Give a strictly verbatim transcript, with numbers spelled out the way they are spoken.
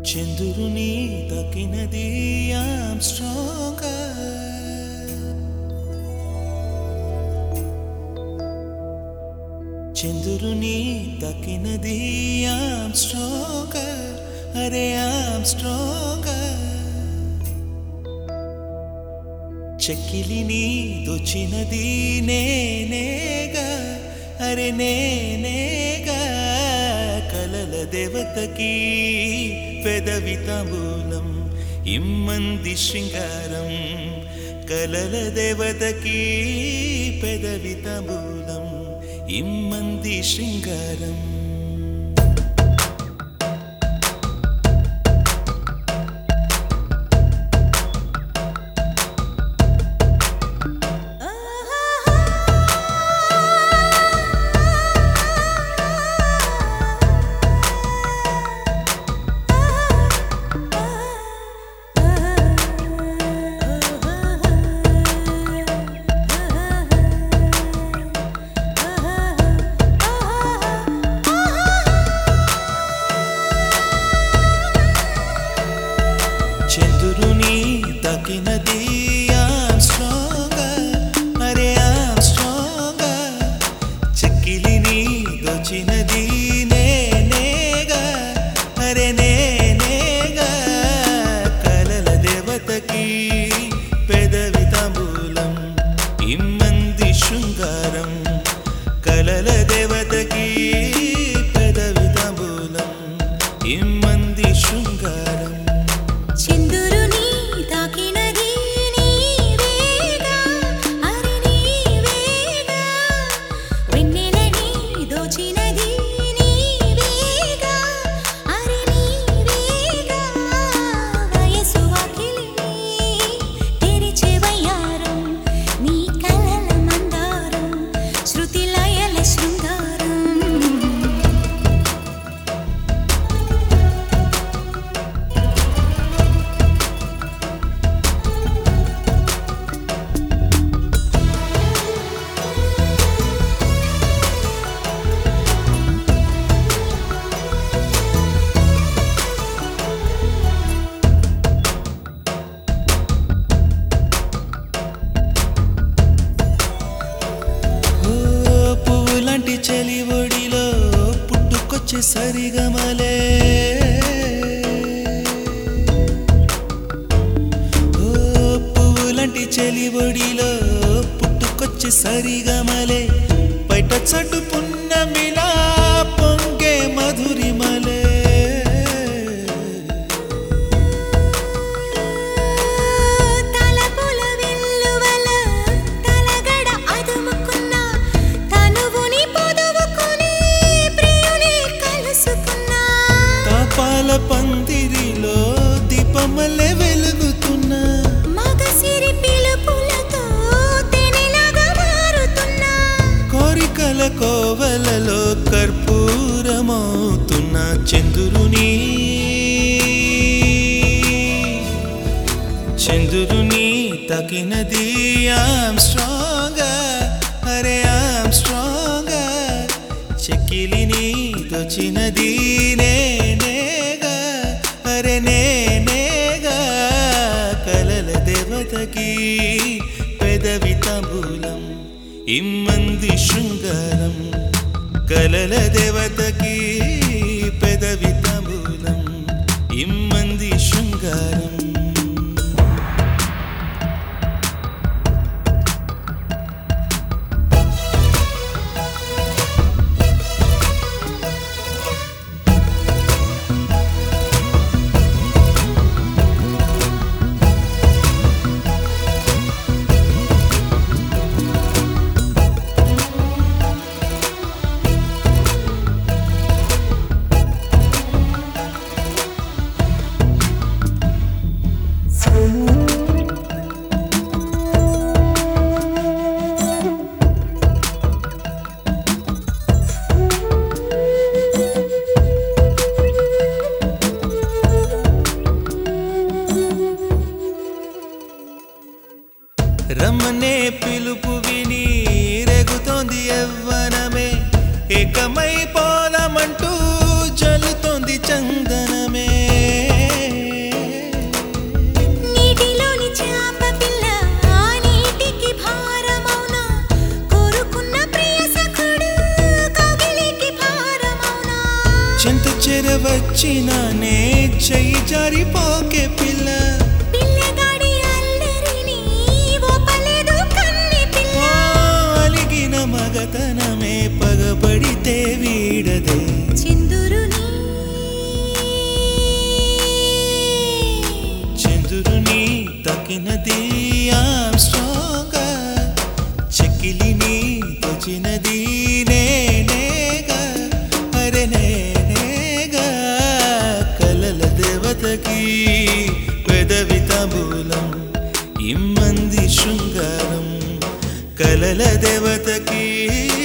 చంద్రుని తాకినది I'm stronger. చంద్రుని తాకినది I'm stronger. అరే I'm stronger. చెక్కిలిని దోచినది నేనేగా అరే నేనేగా కలల దేవతకి పెదవి తాంబూలం ఇమ్మంది శృంగారం కలల దేవతకి పెదవి తాంబూలం ఇమ్మంది శృంగారం చంద్రుని తాకినది I'm stronger. అరే I'm stronger. చెక్కిలిని దోచినది నేనేగా అరే నేనేగా కలల దేవతకి పెదవి తాంబూలం ఇమ్మంది శృంగారం కలల దేవతకి పెదవి తాంబూలం ఇమ్మంది శృంగారం చంద్రుని తాకినది నీవేగా అరే నీవేగా వెన్నెలని దోచినది నీవేగా అరే నీవేగా వయసు వాకిలిని తెరిచే వయ్యారం నీ కలల మందారం శృతి లయల శృంగారం పువ్వులాంటి చలి ఒడిలో పుట్టుకొచ్చే సరిగమలే ఓ పువ్వులాంటి చలి ఒడిలో పుట్టుకొచ్చే సరిగమలే బయట చటు పున్నమిలా పొంగే మధురిమలే తలపుల వెల్లువల తలగడ అదుముకున్న తనువుని పొదువుకుని ప్రియుని కలుసుకున్నా తాపాల పందిరిలో దీపమల్లె వెలుగుతున్నా మగసిరి పిలుపులతో తెనెలాగా మారుతున్నా కోరికల కోవలలో కర్పూరమవుతున్న చంద్రుని చంద్రుని తాకినది I'm stronger. అరే I'm stronger. చెక్కిలిని దోచినది నేనేగా అరే నేనేగా కలల దేవతకి పెదవి తాంబూలం ఇమ్మంది శృంగారం కలల దేవతకి పెదవి తాంబూలం ఇమ్మంది శృంగారం రమ్మనే పిలుపు విని రేగుతోంది యవ్వనమే ఏకమై పోలమంటూ జలుతోంది చందనమే వచ్చినానే చెయ్యి జారిపోకే పిల్ల పిల్లగాడి అల్లరిని ఓపలేదు కన్నె పిల్ల అలిగిన మగతనమే పగబడితే వీడదే చంద్రుని చంద్రుని తకినది ఐయామ్ స్ట్రాంగర్ చెక్కిలిని తొచినది నేనేగా అరే నేనేగా కలల దేవతకి పెదవి తాంబూలం ఇమ్మంది శృంగారం కలల దేవతకి